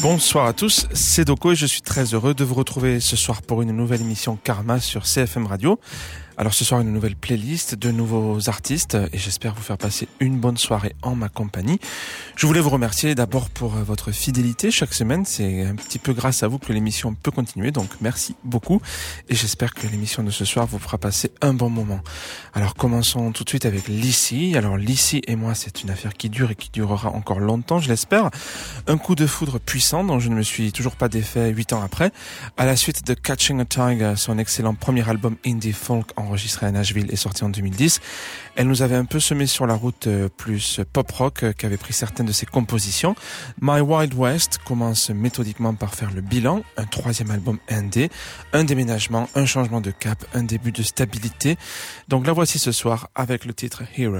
Bonsoir à tous, c'est Doko et je suis très heureux de vous retrouver ce soir pour une nouvelle émission Karma sur CFM Radio. Alors ce soir, une nouvelle playlist, de nouveaux artistes et j'espère vous faire passer une bonne soirée en ma compagnie. Je voulais vous remercier d'abord pour votre fidélité chaque semaine. C'est un petit peu grâce à vous que l'émission peut continuer, donc merci beaucoup. Et j'espère que l'émission de ce soir vous fera passer un bon moment. Alors commençons tout de suite avec Lissy. Alors Lissy et moi, c'est une affaire qui dure et qui durera encore longtemps, je l'espère. Un coup de foudre puissant dont je ne me suis toujours pas défait 8 ans après. À la suite de Catching a Tiger, son excellent premier album indie folk enregistré à Nashville et sorti en 2010. Elle nous avait un peu semé sur la route plus pop-rock qu'avait pris certaines de ses compositions. My Wild West commence méthodiquement par faire le bilan, un troisième album indé, un déménagement, un changement de cap, un début de stabilité. Donc la voici ce soir avec le titre Hero.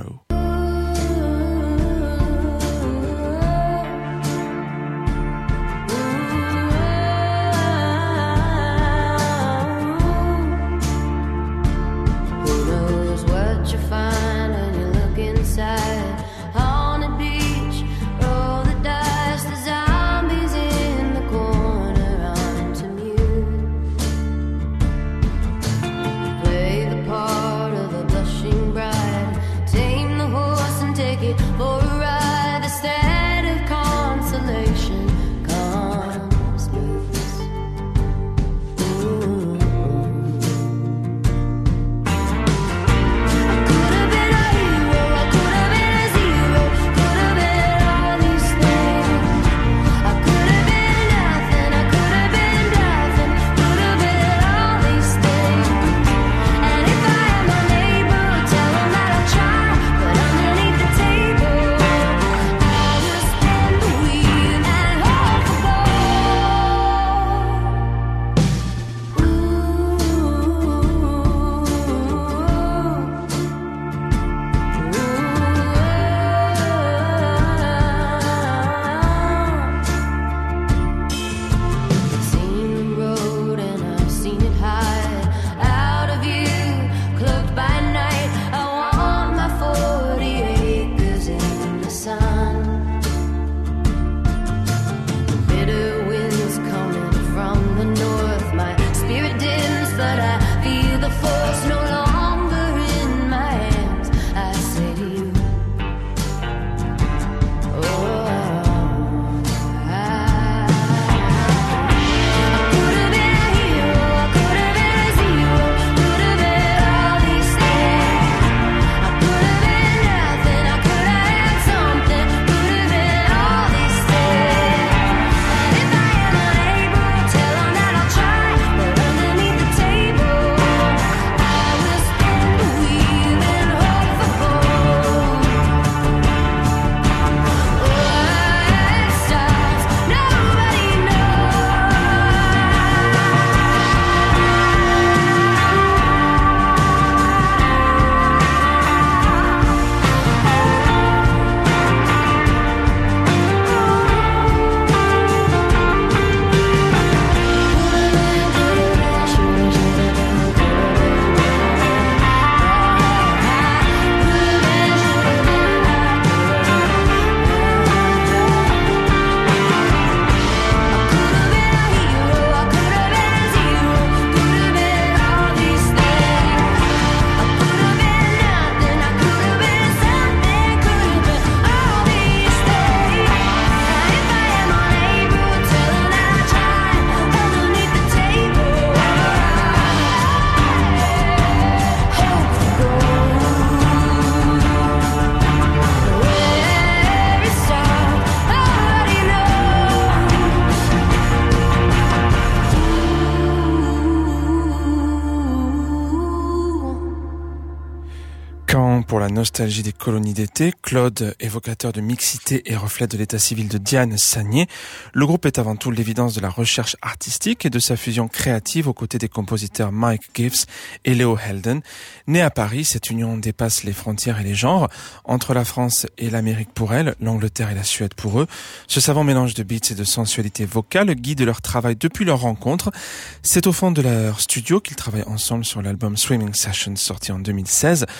Pour la nostalgie des colonies d'été, Claude, évocateur de mixité et reflet de l'état civil de Diane Sagné, le groupe est avant tout l'évidence de la recherche artistique et de sa fusion créative aux côtés des compositeurs Mike Gibbs et Leo Helden. Né à Paris, cette union dépasse les frontières et les genres. Entre la France et l'Amérique pour elle, l'Angleterre et la Suède pour eux, ce savant mélange de beats et de sensualité vocale guide leur travail depuis leur rencontre. C'est au fond de leur studio qu'ils travaillent ensemble sur l'album Swimming Sessions sorti en 2016. De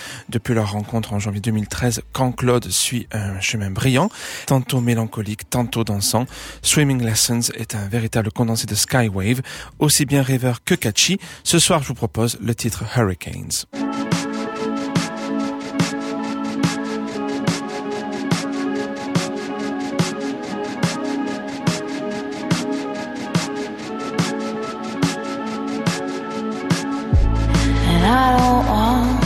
depuis leur rencontre en janvier 2013, quand Claude suit un chemin brillant, tantôt mélancolique, tantôt dansant, Swimming Lessons est un véritable condensé de Skywave, aussi bien rêveur que catchy. Ce soir, je vous propose le titre Hurricanes. I don't want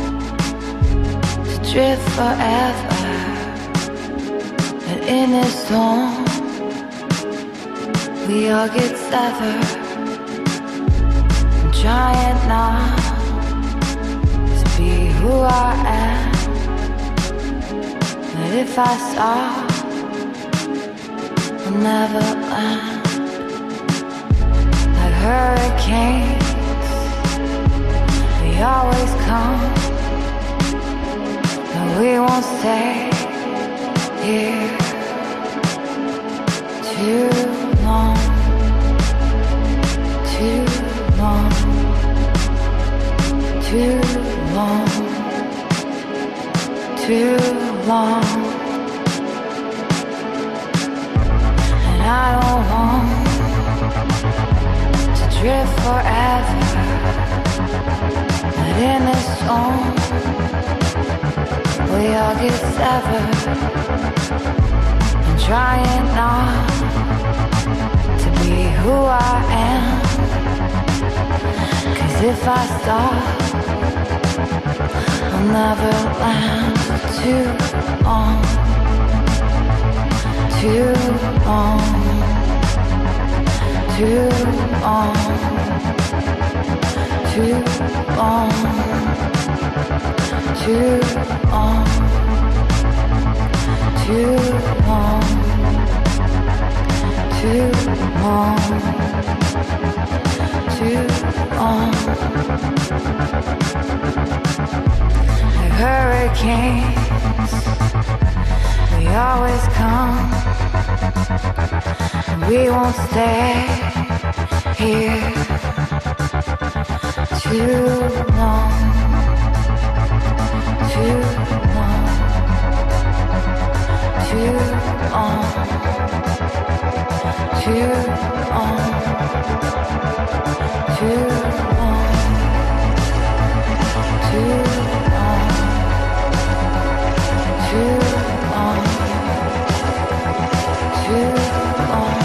to drift forever, but in this storm we all get severed. I'm trying not to be who I am, but if I stop, I'll never land. Like hurricanes, we always come, but we won't stay here too long, too long, too long, too long. And I don't want to drift forever, but in this storm, we all get severed. I'm trying not to be who I am, 'cause if I stop, I'll never land. Too long, too long, too long, too long, too long, too long, too long, too long. Like hurricanes, we always come, and we won't stay here too long, too long, too long, too long, too long, too long, too long, too long.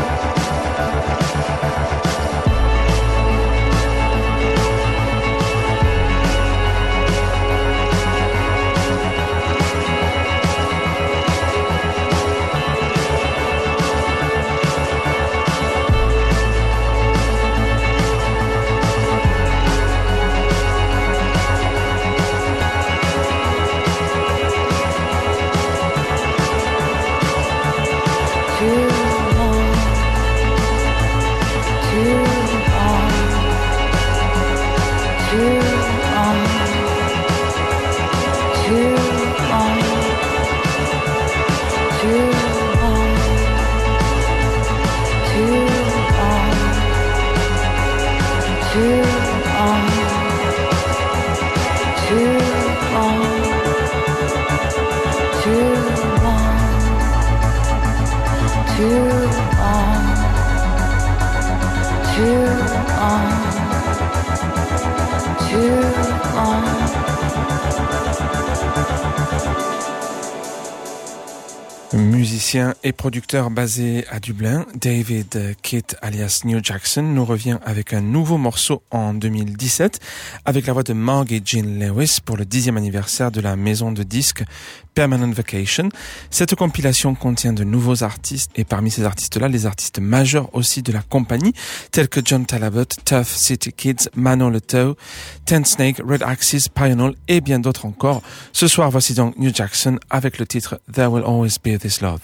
Musicien et producteur basé à Dublin, David Kit alias New Jackson nous revient avec un nouveau morceau en 2017 avec la voix de Margie Jean Lewis pour le 10e anniversaire de la maison de disques Permanent Vacation. Cette compilation contient de nouveaux artistes et parmi ces artistes-là, les artistes majeurs aussi de la compagnie tels que John Talabot, Tough City Kids, Manon Le Tau, Ten Snake, Red Axis, Pioneer et bien d'autres encore. Ce soir, voici donc New Jackson avec le titre There Will Always Be This Love.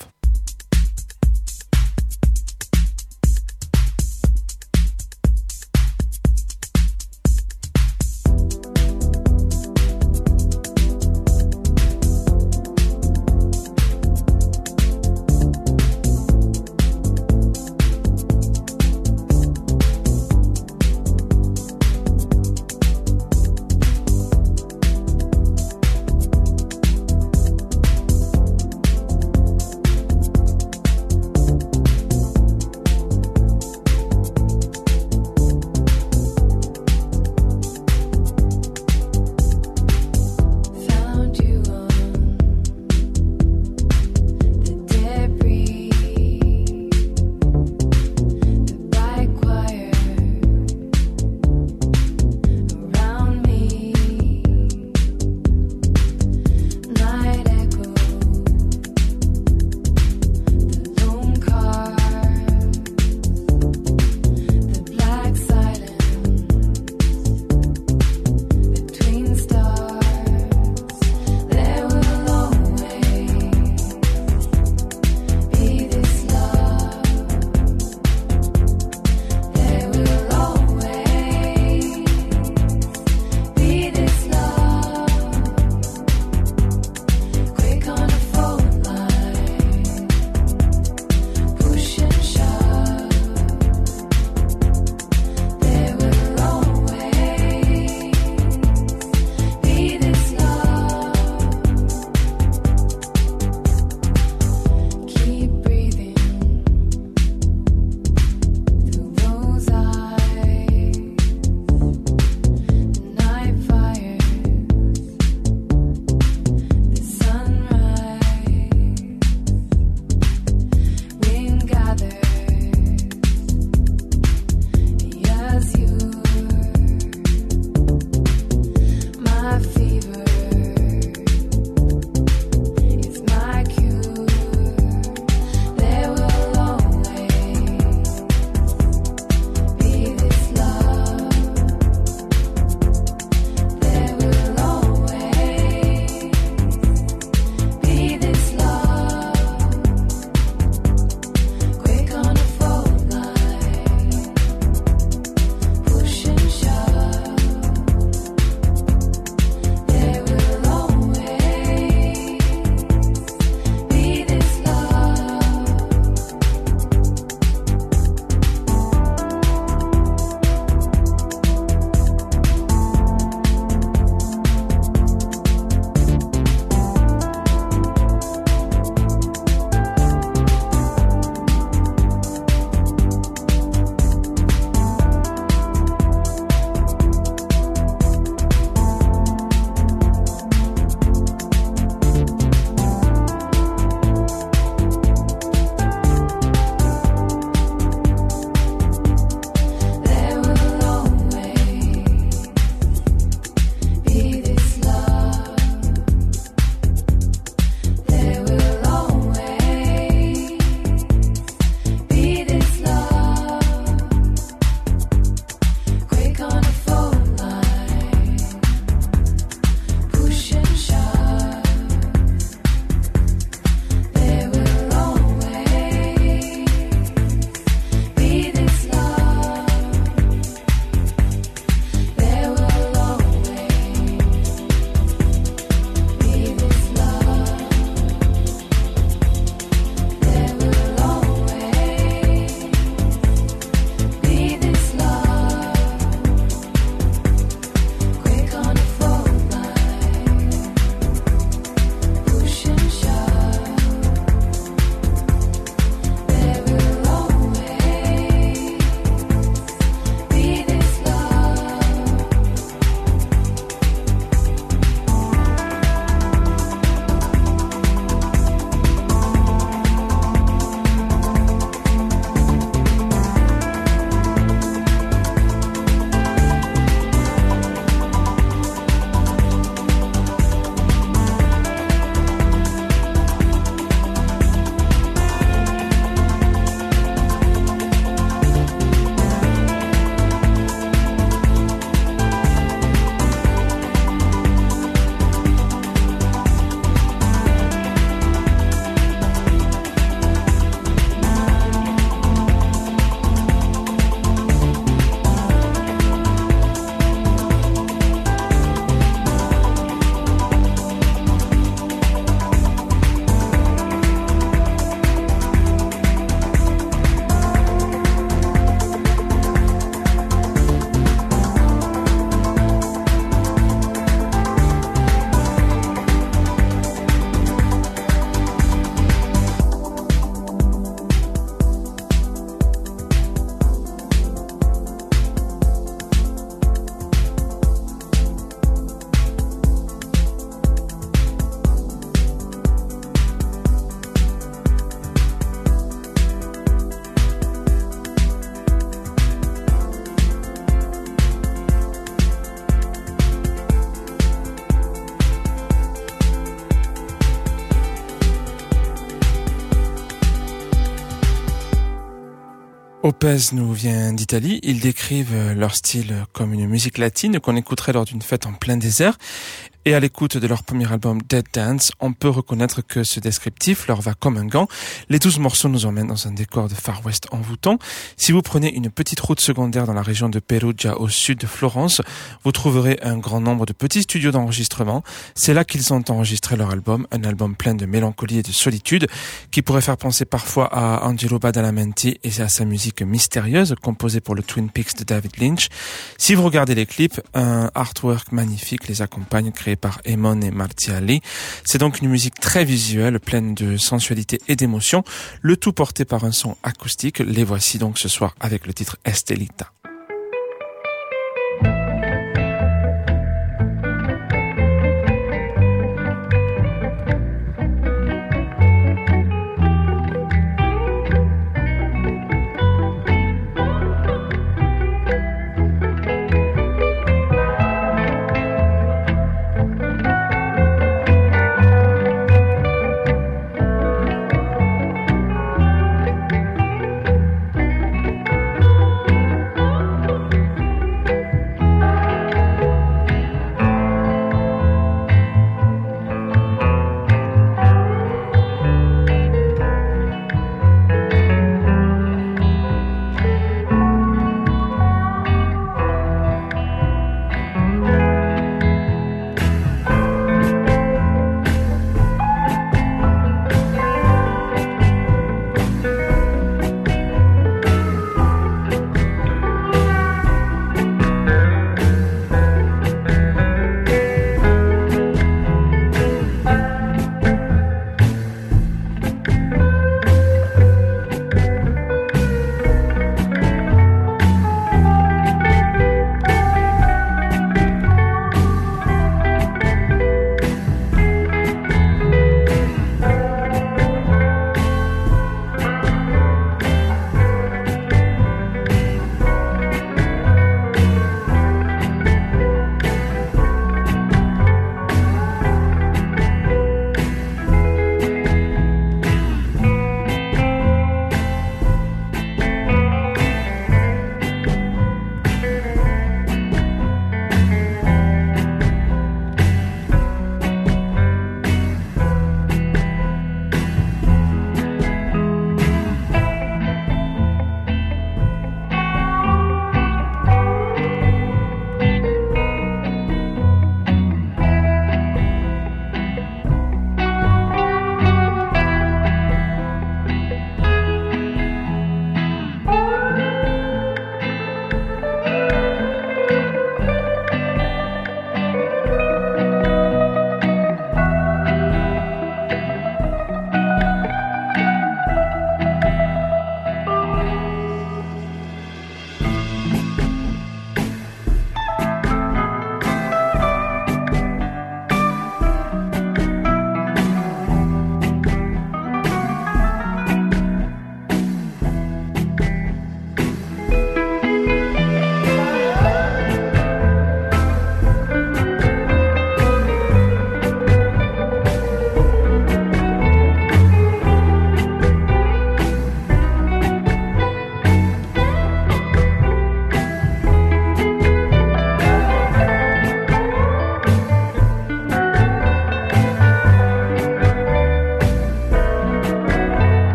Opez nous vient d'Italie. Ils décrivent leur style comme une musique latine qu'on écouterait lors d'une fête en plein désert. Et à l'écoute de leur premier album Dead Dance, on peut reconnaître que ce descriptif leur va comme un gant. Les 12 morceaux nous emmènent dans un décor de Far West envoûtant. Si vous prenez une petite route secondaire dans la région de Perugia au sud de Florence, vous trouverez un grand nombre de petits studios d'enregistrement. C'est là qu'ils ont enregistré leur album, un album plein de mélancolie et de solitude, qui pourrait faire penser parfois à Angelo Badalamenti et à sa musique mystérieuse, composée pour le Twin Peaks de David Lynch. Si vous regardez les clips, un artwork magnifique les accompagne, créé par Eamon et Martiali. C'est donc une musique très visuelle, pleine de sensualité et d'émotion, le tout porté par un son acoustique. Les voici donc ce soir avec le titre Estelita.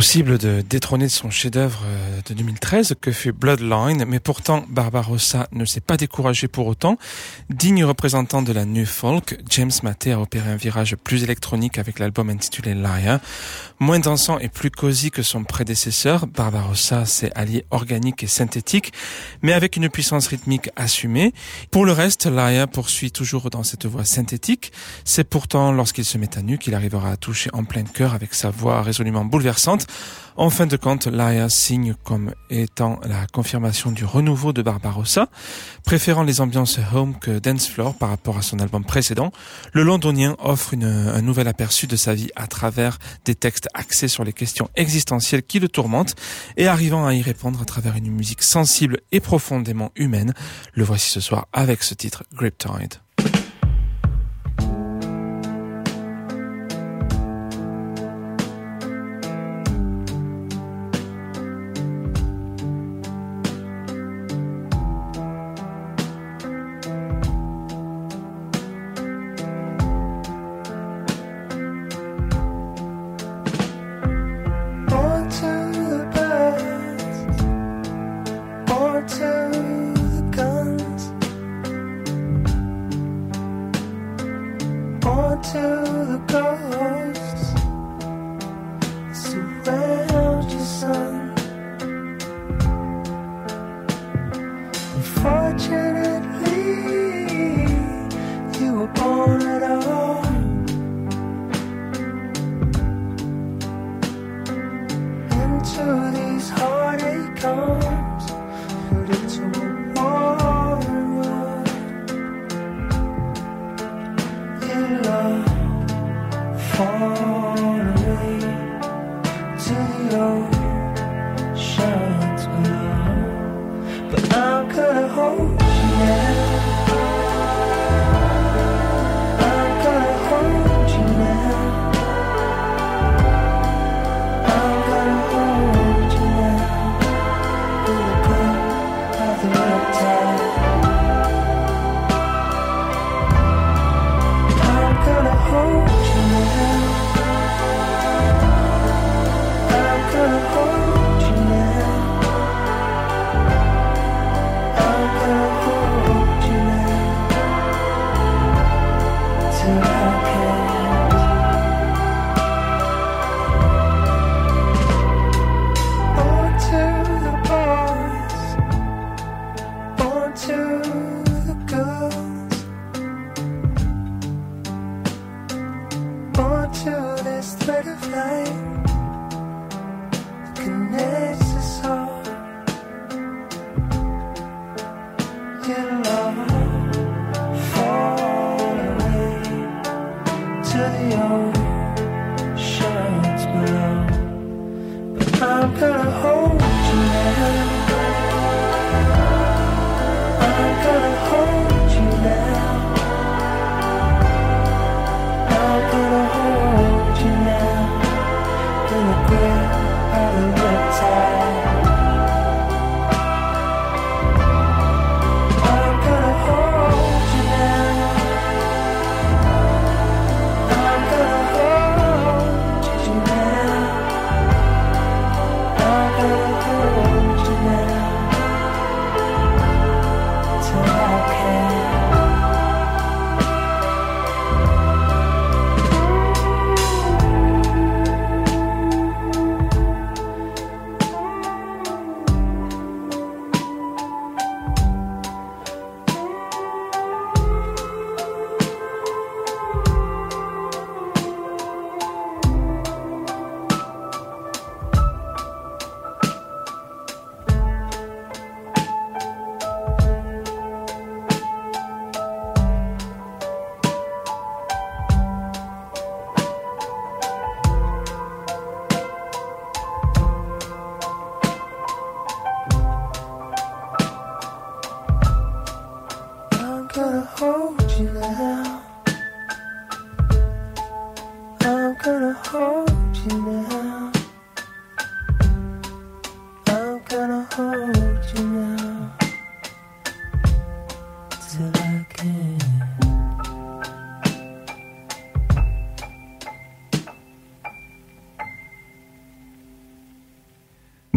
Impossible de détrôner son chef-d'œuvre de 2013 que fut Bloodline, mais pourtant Barbarossa ne s'est pas découragé pour autant. Digne représentant de la new folk, James Mattei a opéré un virage plus électronique avec l'album intitulé Liar. Moins dansant et plus cosy que son prédécesseur, Barbarossa s'est allié organique et synthétique, mais avec une puissance rythmique assumée. Pour le reste, Liar poursuit toujours dans cette voix synthétique. C'est pourtant lorsqu'il se met à nu qu'il arrivera à toucher en plein cœur avec sa voix résolument bouleversante. En fin de compte, Liar signe comme étant la confirmation du renouveau de Barbarossa. Préférant les ambiances home que dance floor par rapport à son album précédent, le Londonien offre un nouvel aperçu de sa vie à travers des textes axés sur les questions existentielles qui le tourmentent et arrivant à y répondre à travers une musique sensible et profondément humaine. Le voici ce soir avec ce titre, Griptide.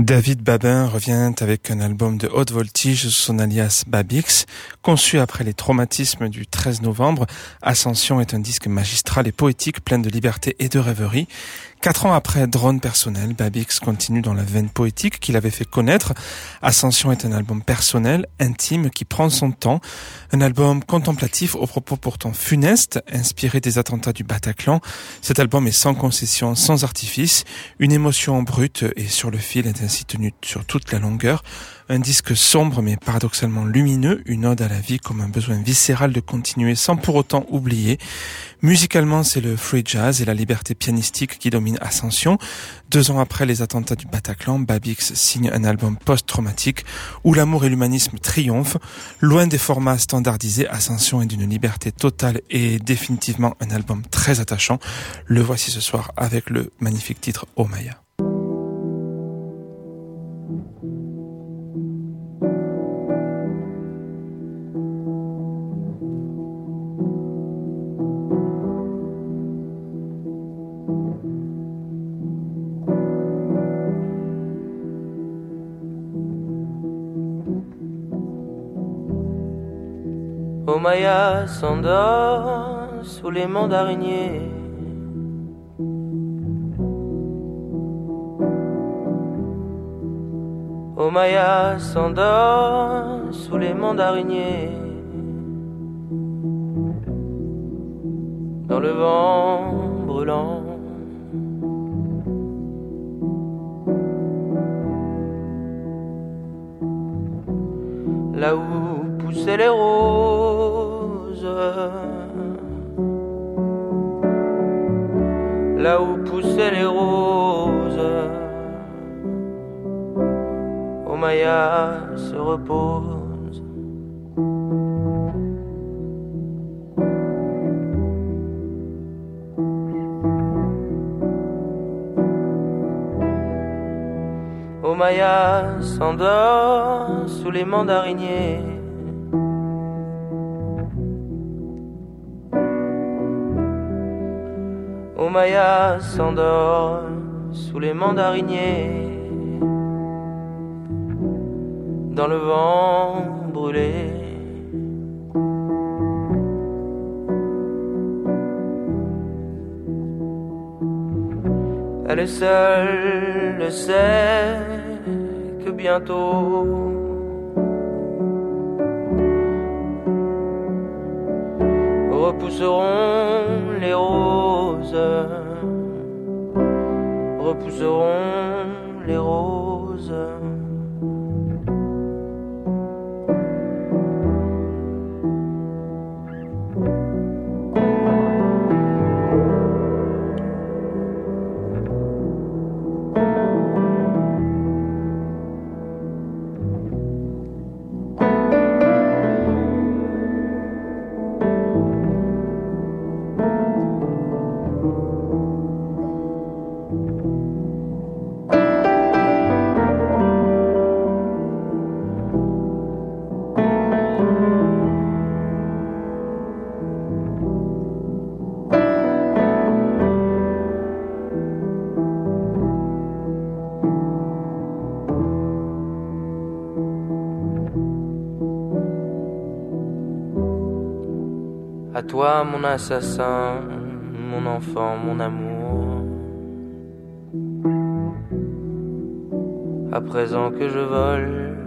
David Babin revient avec un album de haute voltige sous son alias Babix. Conçu après les traumatismes du 13 novembre, Ascension est un disque magistral et poétique plein de liberté et de rêverie. 4 ans après Drone personnel, Babix continue dans la veine poétique qu'il avait fait connaître. Ascension est un album personnel, intime, qui prend son temps. Un album contemplatif aux propos pourtant funestes, inspiré des attentats du Bataclan. Cet album est sans concession, sans artifice. Une émotion brute et sur le fil est ainsi tenue sur toute la longueur. Un disque sombre mais paradoxalement lumineux, une ode à la vie comme un besoin viscéral de continuer sans pour autant oublier. Musicalement, c'est le free jazz et la liberté pianistique qui dominent Ascension. 2 ans après les attentats du Bataclan, Babix signe un album post-traumatique où l'amour et l'humanisme triomphent. Loin des formats standardisés, Ascension est d'une liberté totale et définitivement un album très attachant. Le voici ce soir avec le magnifique titre Oh Maya. Maya s'endort sous les mandariniers. Oh Maya s'endort sous les mandariniers. Dans le vent brûlant. Là où poussaient les roses, là où poussaient les roses, oh Maya se repose. Oh Maya s'endort sous les mandariniers. Oh Maya s'endort sous les mandariniers. Dans le vent brûlé. Elle seule le sait que bientôt repousseront les roses, repousseront les roses. À toi mon assassin, mon enfant, mon amour. À présent que je vole,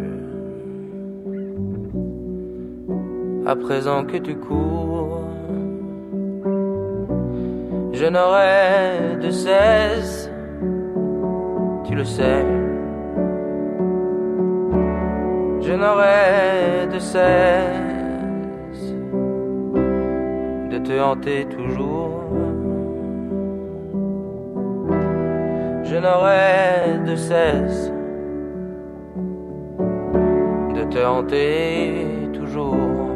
à présent que tu cours, je n'aurai de cesse, tu le sais. Je n'aurai de cesse de te hanter toujours. Je n'aurai de cesse de te hanter toujours.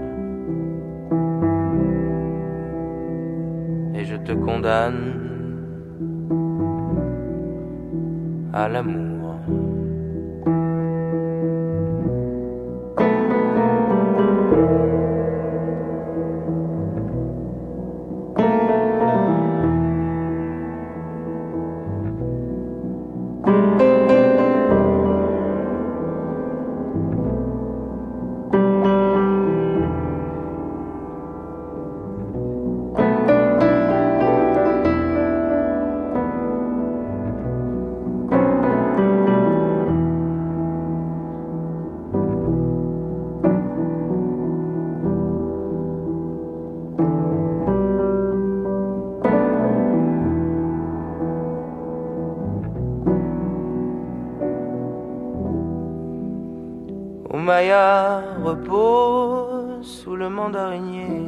Et je te condamne à l'amour. Maya repose sous le mandarinier.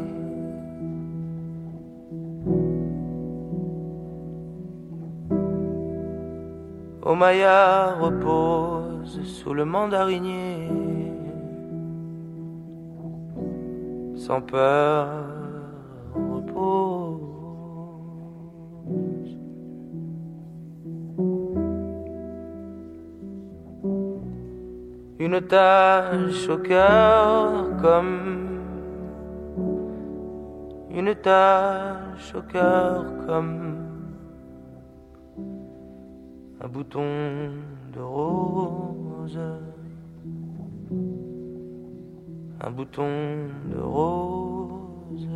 Oh Maya repose sous le mandarinier, sans peur repose. Une tache au cœur comme une tache au cœur comme un bouton de rose, un bouton de rose.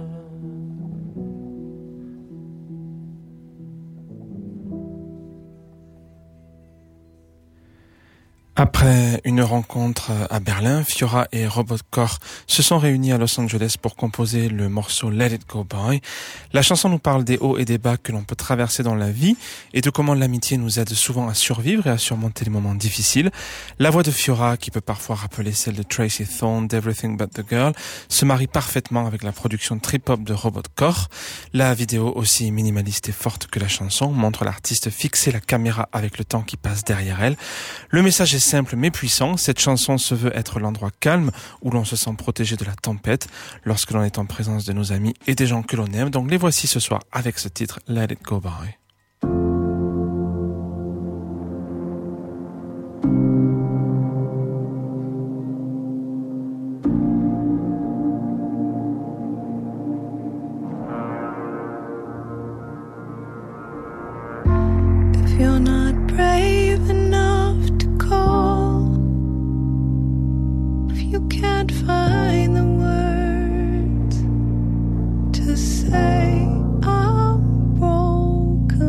Après une rencontre à Berlin, Fiora et Robotcore se sont réunis à Los Angeles pour composer le morceau Let It Go By. La chanson nous parle des hauts et des bas que l'on peut traverser dans la vie et de comment l'amitié nous aide souvent à survivre et à surmonter les moments difficiles. La voix de Fiora, qui peut parfois rappeler celle de Tracy Thorn d'Everything But The Girl, se marie parfaitement avec la production trip-hop de Robotcore. La vidéo, aussi minimaliste et forte que la chanson, montre l'artiste fixer la caméra avec le temps qui passe derrière elle. Le message est simple mais puissant, cette chanson se veut être l'endroit calme où l'on se sent protégé de la tempête lorsque l'on est en présence de nos amis et des gens que l'on aime. Donc les voici ce soir avec ce titre Let It Go By. If you're not brave enough to call, if you can't find the words to say I'm broken,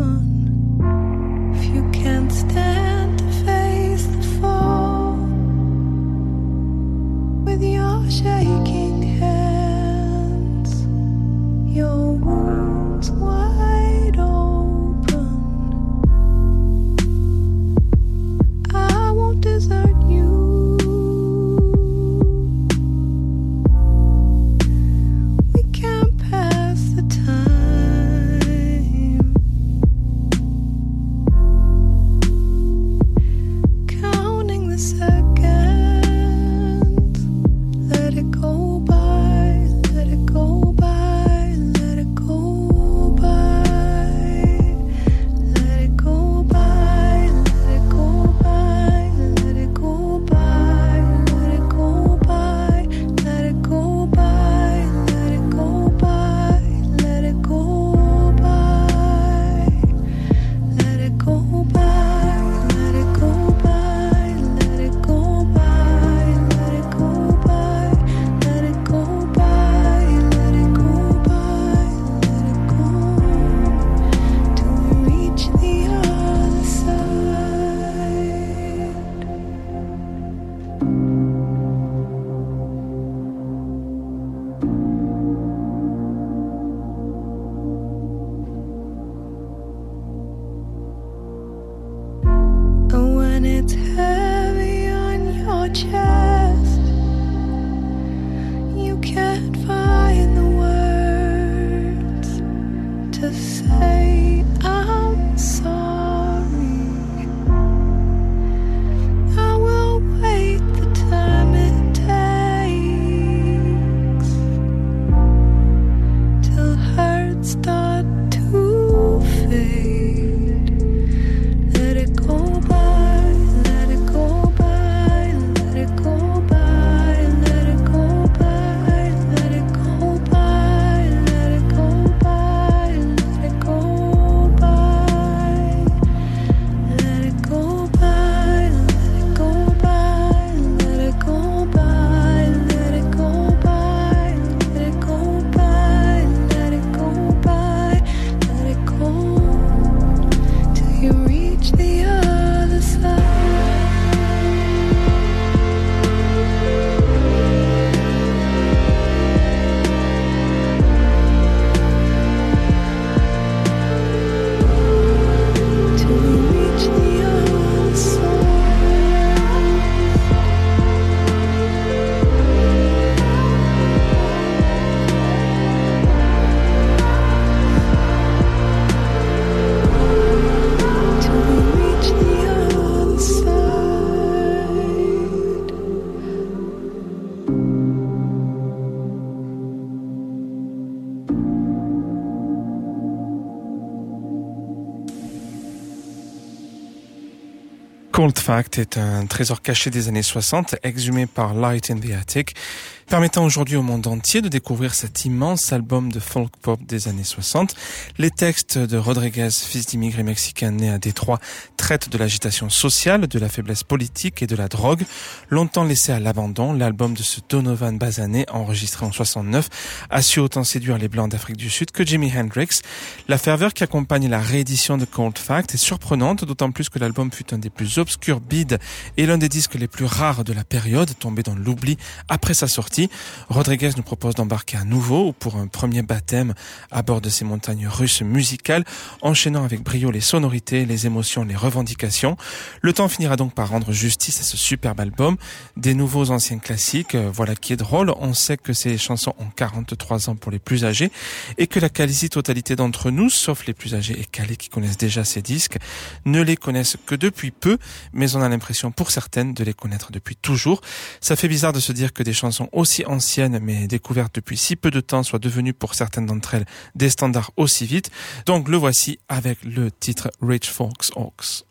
Cold Fact est un trésor caché des années 60, exhumé par Light in the Attic, permettant aujourd'hui au monde entier de découvrir cet immense album de folk pop des années 60. Les textes de Rodriguez, fils d'immigrés mexicains né à Détroit, traitent de l'agitation sociale, de la faiblesse politique et de la drogue. Longtemps laissé à l'abandon, l'album de ce Donovan basané, enregistré en 69, a su autant séduire les Blancs d'Afrique du Sud que Jimi Hendrix. La ferveur qui accompagne la réédition de Cold Fact est surprenante, d'autant plus que l'album fut un des plus obscurs bides et l'un des disques les plus rares de la période, tombé dans l'oubli après sa sortie. Rodriguez nous propose d'embarquer à nouveau pour un premier baptême à bord de ces montagnes russes musicales, enchaînant avec brio les sonorités, les émotions, les revendications. Le temps finira donc par rendre justice à ce superbe album. Des nouveaux anciens classiques, voilà qui est drôle. On sait que ces chansons ont 43 ans pour les plus âgés et que la quasi-totalité d'entre nous, sauf les plus âgés et calés qui connaissent déjà ces disques, ne les connaissent que depuis peu, mais on a l'impression pour certaines de les connaître depuis toujours. Ça fait bizarre de se dire que des chansons aussi anciennes mais découvertes depuis si peu de temps soient devenues pour certaines d'entre elles des standards aussi vite. Donc le voici avec le titre Rich Folks Hawks.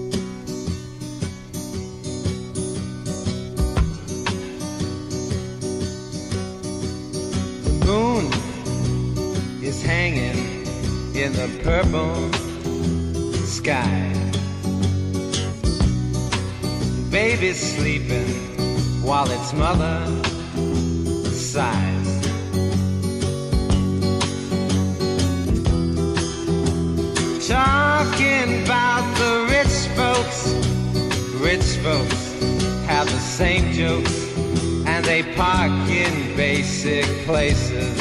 The moon is hanging in the purple sky. The baby's sleeping while its mother sighs. Talking about the rich folks have the same jokes and they park in basic places.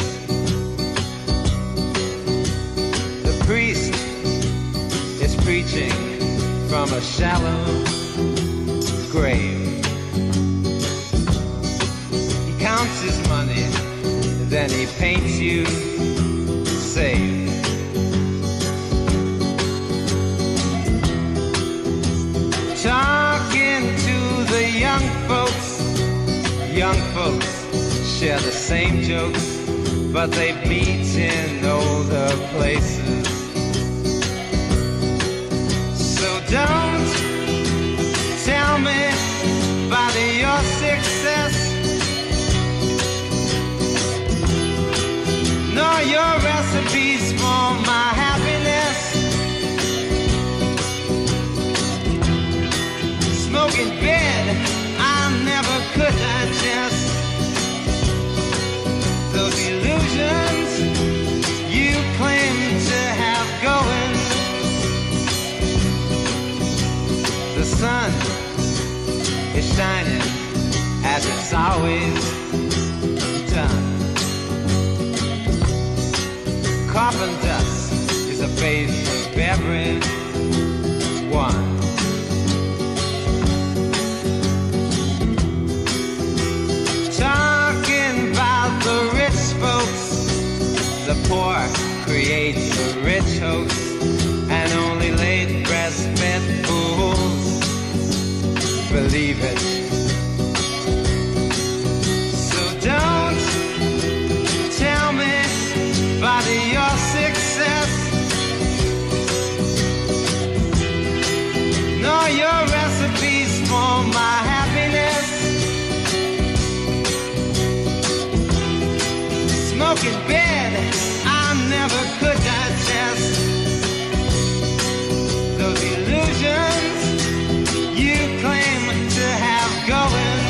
The priest is preaching from a shallow grave. Counts his money, then he paints you safe. Talking to the young folks share the same jokes, but they meet in older places. So don't tell me about your success, nor your recipes for my happiness. Smoking bed, I never could digest. Those illusions you claim to have going. The sun is shining as it's always done. Coffin dust is a face of everyone. Talking about the rich folks, the poor create the rich hoax, and only late breastfed fools believe it. So don't tell me about your success, nor your recipes for my happiness. Smoking bed, I never could digest. Those illusions you claim to have going.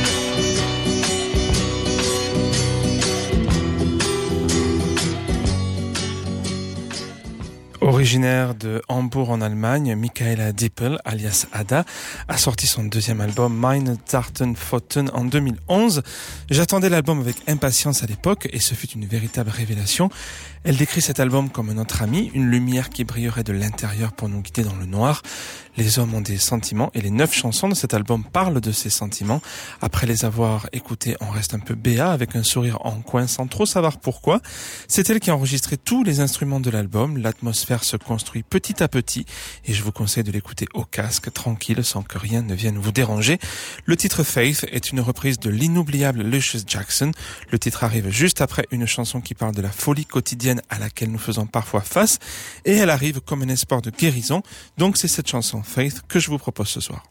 Originaire de Hambourg en Allemagne, Michaela Dippel, alias Ada, a sorti son deuxième album Meine Zarten Pfoten en 2011. J'attendais l'album avec impatience à l'époque et ce fut une véritable révélation. Elle décrit cet album comme notre ami, une lumière qui brillerait de l'intérieur pour nous guider dans le noir. Les hommes ont des sentiments et les 9 chansons de cet album parlent de ces sentiments. Après les avoir écoutés, on reste un peu béat avec un sourire en coin sans trop savoir pourquoi. C'est elle qui a enregistré tous les instruments de l'album. L'atmosphère se construit petit à petit et je vous conseille de l'écouter au casque, tranquille, sans que rien ne vienne vous déranger. Le titre Faith est une reprise de l'inoubliable Lucius Jackson. Le titre arrive juste après une chanson qui parle de la folie quotidienne à laquelle nous faisons parfois face et elle arrive comme un espoir de guérison. Donc c'est cette chanson Faith que je vous propose ce soir.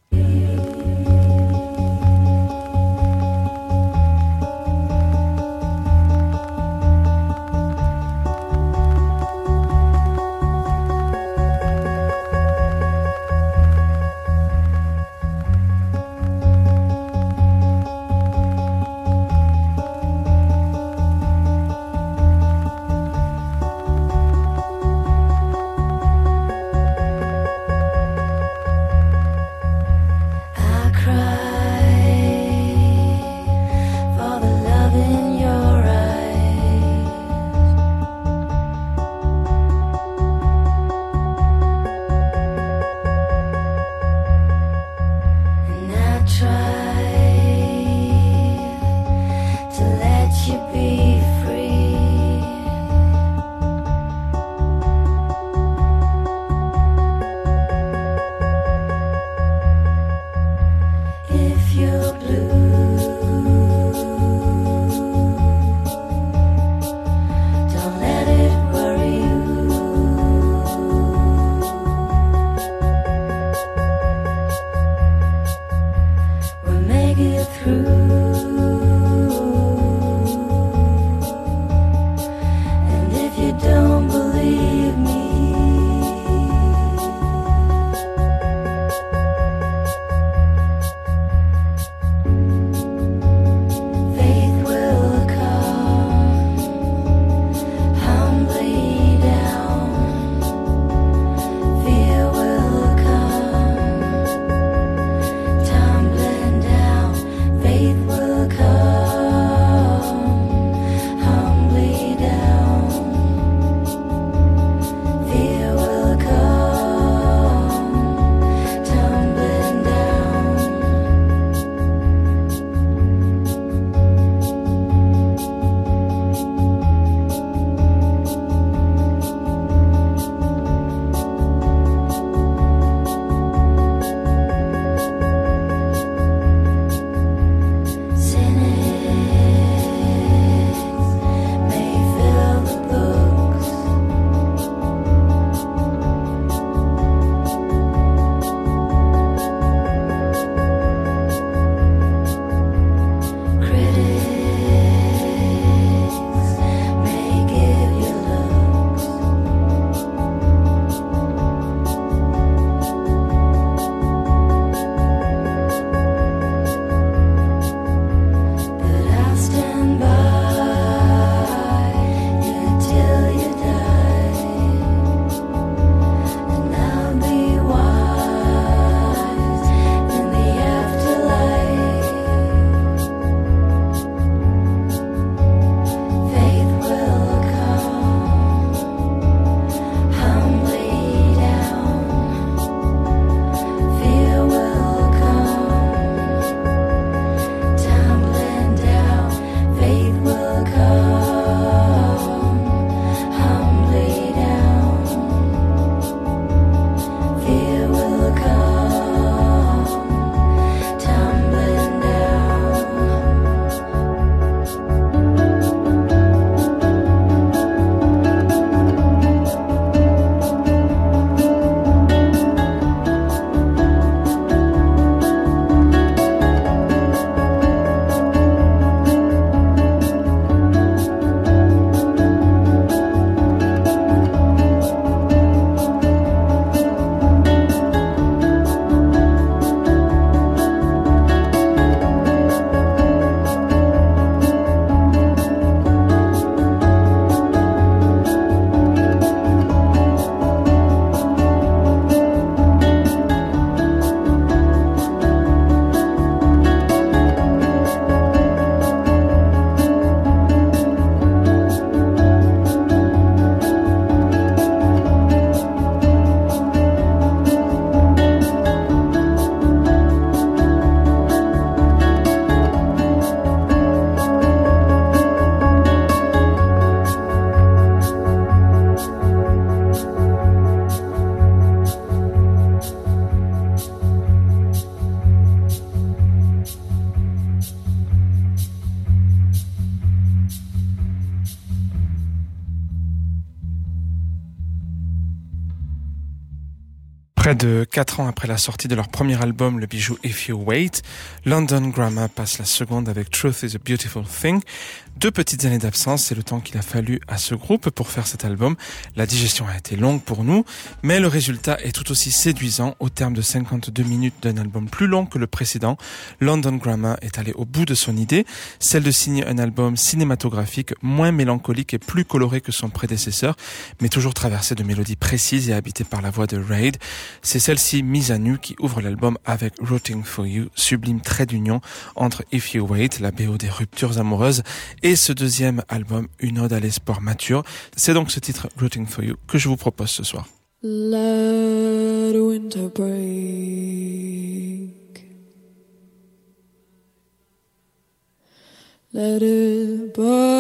I Près de 4 ans après la sortie de leur premier album, le bijou If You Wait, London Grammar passe la seconde avec Truth is a Beautiful Thing. 2 petites années d'absence, c'est le temps qu'il a fallu à ce groupe pour faire cet album. La digestion a été longue pour nous, mais le résultat est tout aussi séduisant. Au terme de 52 minutes d'un album plus long que le précédent, London Grammar est allé au bout de son idée, celle de signer un album cinématographique moins mélancolique et plus coloré que son prédécesseur, mais toujours traversé de mélodies précises et habité par la voix de Reid. C'est celle-ci mise à nu qui ouvre l'album avec Rooting for You, sublime trait d'union entre If You Wait, la BO des ruptures amoureuses, et ce deuxième album, une ode à l'espoir mature. C'est donc ce titre, Rooting for You, que je vous propose ce soir. Let winter break. Let it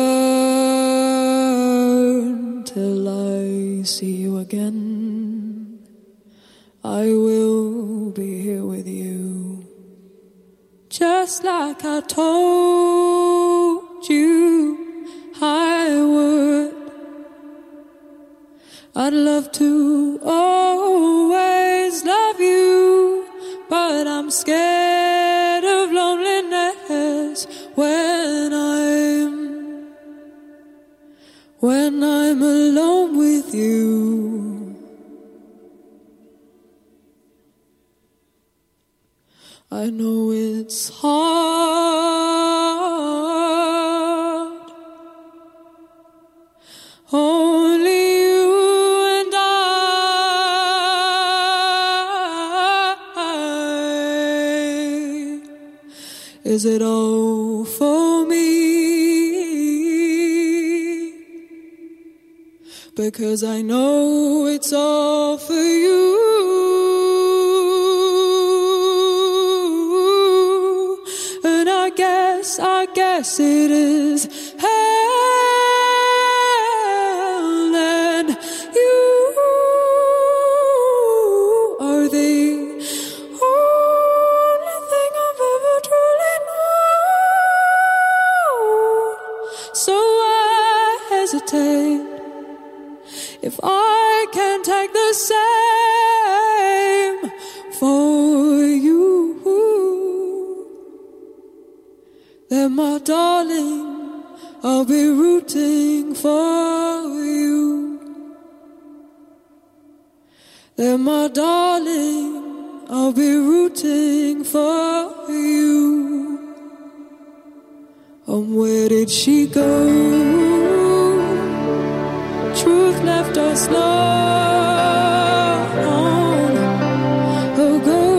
burn till I see you again. I will be here with you, just like I told you I would. I'd love to always love you, but I'm scared of loneliness when I'm alone with you. I know it's hard. Only you and I. Is it all for me? Because I know it's all for you. I guess it is hell, and you are the only thing I've ever truly known. So I hesitate if I can take the same for you. Then my darling, I'll be rooting for you. Then my darling, I'll be rooting for you. And where did she go? Truth left us long ago,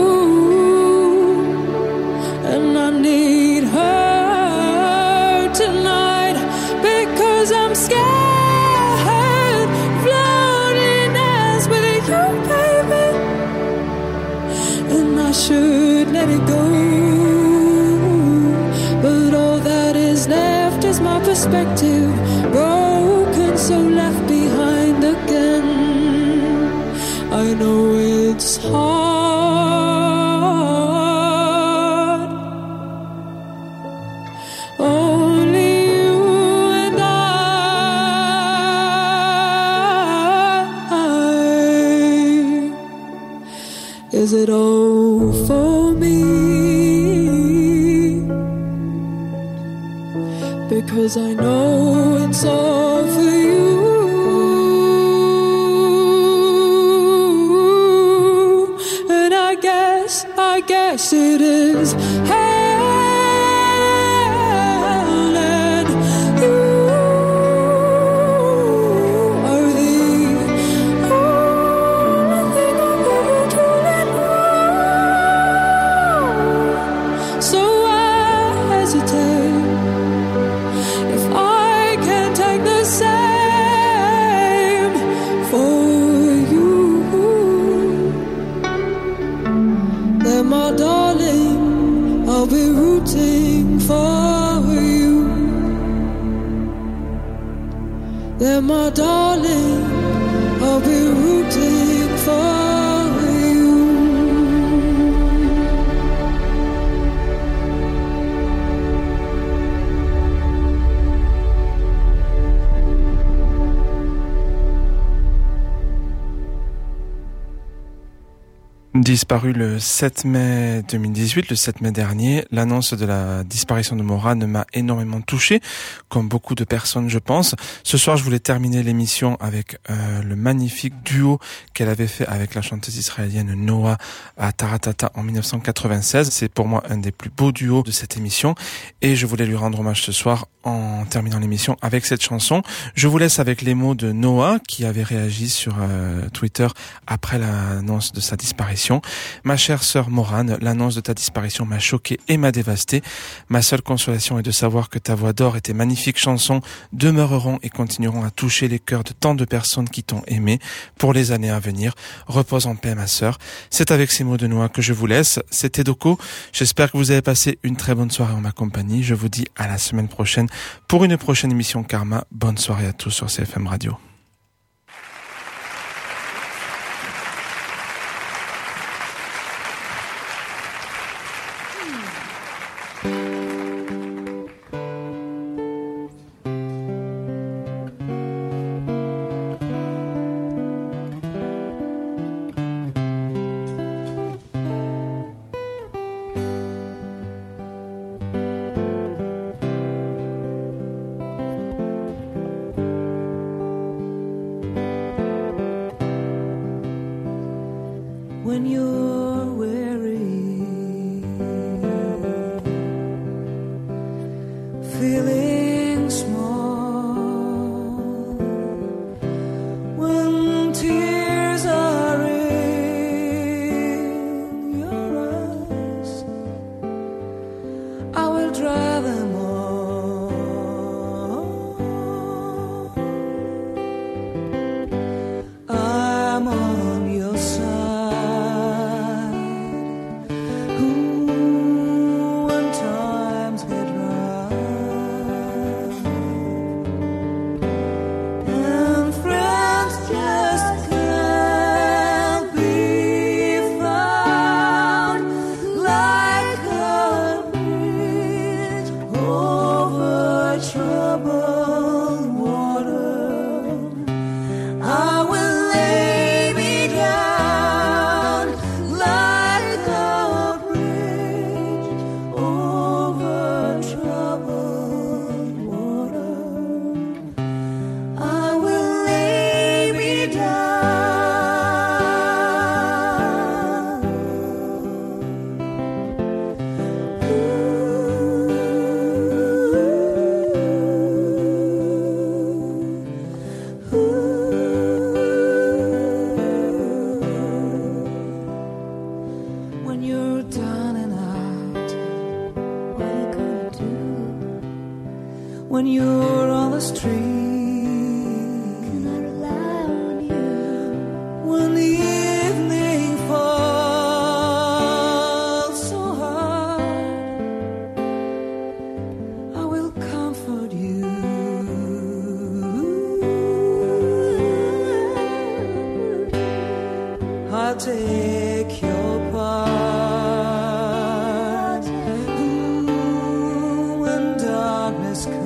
and I need her tonight, because I'm scared of loneliness with you, baby, and I should let it go, but all that is left is my perspective, broken, so left behind again. I know it's hard. Only you and I. Is it all for me? Because I know it's all for you. And I guess it is my darling, I'll be rooting for you. Disparu le 7 mai 2018, le 7 mai dernier, l'annonce de la disparition de Morane m'a énormément touché, comme beaucoup de personnes je pense. Ce soir je voulais terminer l'émission avec le magnifique duo qu'elle avait fait avec la chanteuse israélienne Noah à Taratata en 1996. C'est pour moi un des plus beaux duos de cette émission et je voulais lui rendre hommage ce soir en terminant l'émission avec cette chanson. Je vous laisse avec les mots de Noah qui avait réagi sur Twitter après l'annonce de sa disparition. Ma chère sœur Morane, l'annonce de ta disparition m'a choqué et m'a dévasté. Ma seule consolation est de savoir que ta voix d'or et tes magnifiques chansons demeureront et continueront à toucher les cœurs de tant de personnes qui t'ont aimé pour les années à venir. Repose en paix ma sœur. C'est avec ces mots de Noah que je vous laisse. C'était Doko. J'espère que vous avez passé une très bonne soirée en ma compagnie. Je vous dis à la semaine prochaine pour une prochaine émission Karma. Bonne soirée à tous sur CFM Radio. When you're weary, feeling small, when tears are in your eyes, I will dry them all. I'm on your side. When you're on the street, can I rely on you? When the evening falls so hard, I will comfort you. I'll take your part. When darkness comes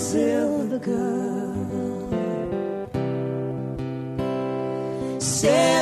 say